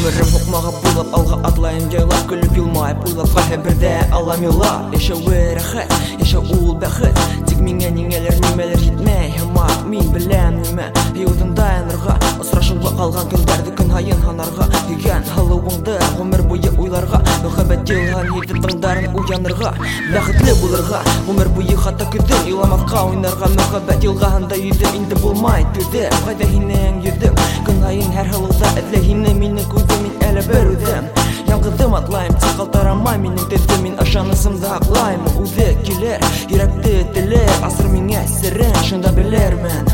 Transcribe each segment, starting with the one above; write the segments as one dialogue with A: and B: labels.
A: Өмірім оқмаға булап, алға атлайын жайлап, күліп елмайып, уйлап қайы бірде алам елап. Яшауы рахат, яшау ул бәхет, тек меңе неңелер немелер жетмей, хамақ мен білем неме еудің дайынырға, ұсырашуға қалған күндерді күн хайын ханарға, еген халуыңды ғұмыр бойы ойларға, мұхаббет елған еді тыңдарын уянырға, бәхітлі болырға, ғұмыр бойы хата күдім иламаққа ойнарға, мұхаббет елғағында едім инді болмай түдім, қайда хинен едім күн хайын әр халуда әдлі хине менің көзім мен әлі бір өдім, яңғыдым атлайым тек қалтарамай менің деді мен ашанысымды ақлаймын, өді келер еректі тілер асыр меңе сірін шында білермін.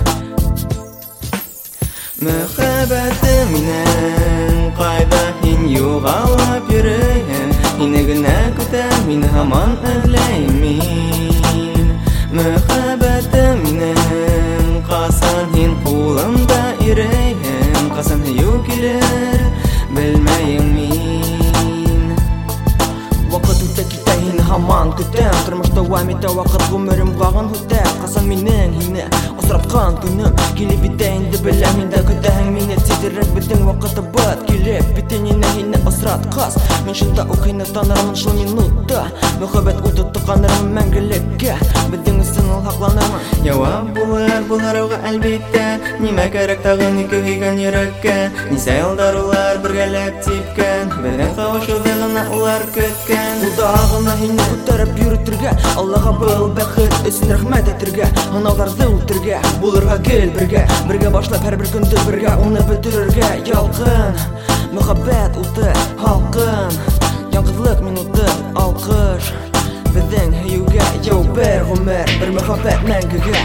A: Мұхаббетім менің қайда хин юғалап жүрейін, хині гіне күтем мен хаман әрлеймін. Мұхаббетім менің қасан хин қолымда ерейін, қасан хию келер білмейін мен. Вақыт өте кете хині хаман күтем, тұрмыш давам ете вақыт ғұмырым ғаған өте, қасан менің хині осыратқан күнім келіп бітейінді білем енді күтәң мені тезірек бітің вақыты бұд келіп бітеніне хині осырат қас мен шында оқины танырмын шыл минутта мұхаббет ұты тұқанырмын мәңгілікке біздің үшін ол хақланырмын. Жауап бұларға әлбетте неме керек тағын екі хиген ерекке несе елдар олар біргелеп тепкен бірін қауышуды ғана олар көткен ұдағына хині көтеріп үйретірге Аллаға бұл бәхіт үшін рахмет етірге аналарды өлтірге бұларға кел бірге башлап әр бір күнді бірге оны бітірерге ялқын мұхаббет ұты халқын яңғыдлық минуты алқыш біздің хиюге жау бір ғұмыр бір мұхаббет мәңгіге.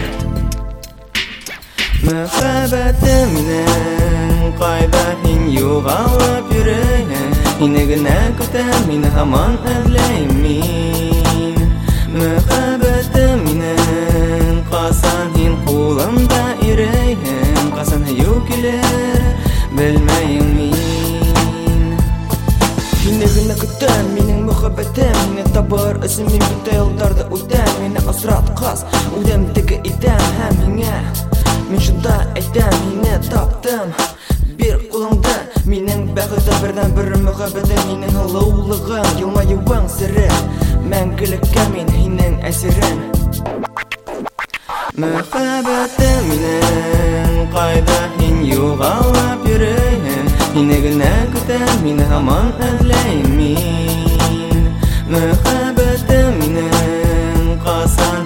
A: Мұхаббетім менің қайда хин юғалып жүрейін хині гіне күтем мені хаман әрлеймін. Мұхаббетім менің қасан хин қолымда ерейін қасан хию келер білмейін мен. Хині гіне күтем менің мұхаббетім мені табыр үшін мен бүті елдарды өтем мені асырат қас өдемдігі етем һәм меңе мен шында әйтем мені таптым бір қолыңды менің бәғыты бірден бір мұхаббетім менің ұлылығым елмайуың сірі мәңгілікке мен хинен әсерін. Мұхаббетім менің қайда хин юғалап жүрейін хині гіне күтем мені хаман әрлеймін. Мұхаббетім менің қасан